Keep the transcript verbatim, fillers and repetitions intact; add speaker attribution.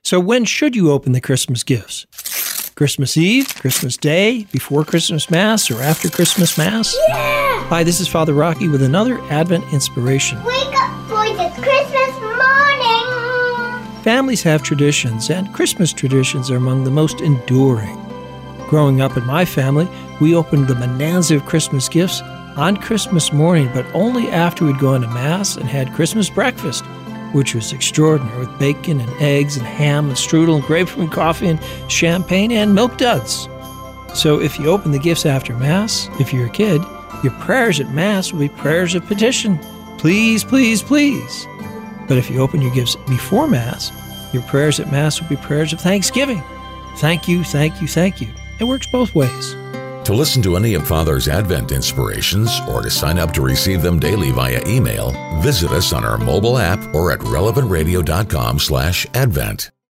Speaker 1: So when should you open the Christmas gifts? Christmas Eve, Christmas Day, before Christmas Mass, or after Christmas Mass?
Speaker 2: Yeah!
Speaker 1: Hi, this is Father Rocky with another Advent inspiration.
Speaker 2: Wake up for the Christmas morning!
Speaker 1: Families have traditions, and Christmas traditions are among the most enduring. Growing up in my family, we opened the bonanza of Christmas gifts on Christmas morning, but only after we'd gone to Mass and had Christmas breakfast, which was extraordinary, with bacon and eggs and ham and strudel and grapefruit coffee and champagne and milk duds. So if you open the gifts after Mass, if you're a kid, your prayers at Mass will be prayers of petition. Please, please, please. But if you open your gifts before Mass, your prayers at Mass will be prayers of thanksgiving. Thank you, thank you, thank you. It works both ways.
Speaker 3: To listen to any of Father's Advent inspirations or to sign up to receive them daily via email, visit us on our mobile app or at relevant radio dot com slash advent.